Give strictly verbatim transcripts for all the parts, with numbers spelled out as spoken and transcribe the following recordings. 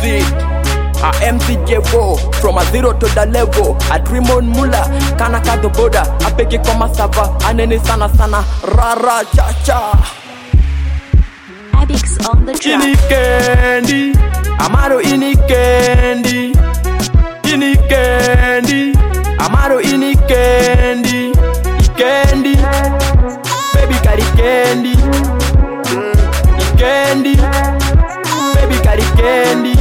music. I M C J four, from a zero to the level. I dream on mula, kanaka the border. I beg it kama sava, anene sana sana, rara cha cha. Abix on the track. Ini candy, Amaro ini candy. Ini candy, Amaro ini candy. Candy, baby carry candy. Candy, baby carry candy.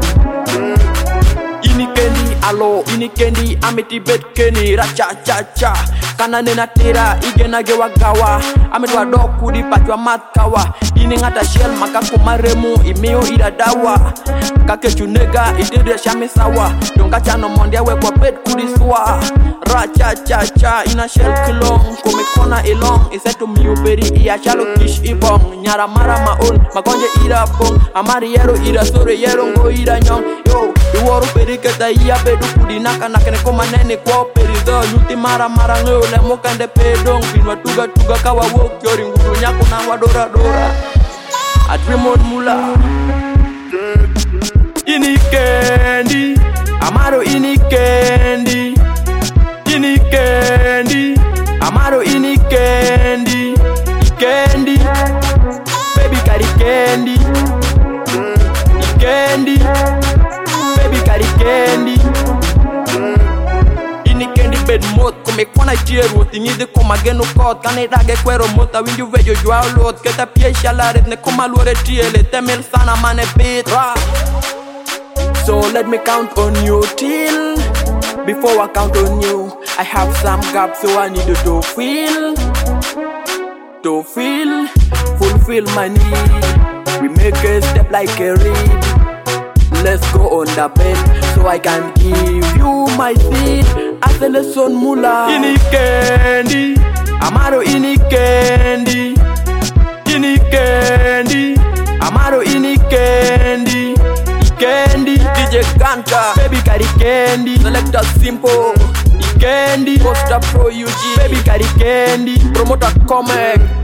Ini candy, alo, ini candy, ameti bet kenny, ra cha cha cha. Kana nena tera, igena gewa gawa. Ametwa doku di patwa matkawa. Ini ngata shell maka kumaremu, imeo ida dawa. Kake chunega, idede shame sawa. Donga chano mondia we kwa bed kudiswa. Ra cha cha cha, ina shell kilong. Kumekona ilong, isetu miuperi iya shalo kish ibong. Nyara mara maon, makonje ida pong. Amari yero ida sore yero ngo ida nyong. Yo, iworu peri keta iya bedu kudinaka nakene koma nene kwa peri do. Nyuti mara mara ngeo le mokande pedong. Binwa tuga tuga kawa wok yori nguru nyaku na wadora dora. I dream on mula. Ini candy, Amaro ini candy. Ini candy, Amaro ini candy. Candy, baby carry candy. Candy, baby carry candy. Ini candy bed mode, come kona jero. Tingi de koma geno kot, kane dage kwero mota. Winju vejo jwa lot, keta pie shalaret ne koma lore tiele. Temel sana mane beat rap. So let me count on you till. Before I count on you, I have some gaps, so I need to feel. To feel, fulfill my need. We make a step like a reed. Let's go on the bed, so I can give you my seed. As a lesson mula. Ini candy, Amaro ini candy. Ini candy, Amaro ini candy. Candy, D J Kanta, baby carry candy. Select a simple, candy. Poster Pro U G, baby carry candy. Promoter Comic.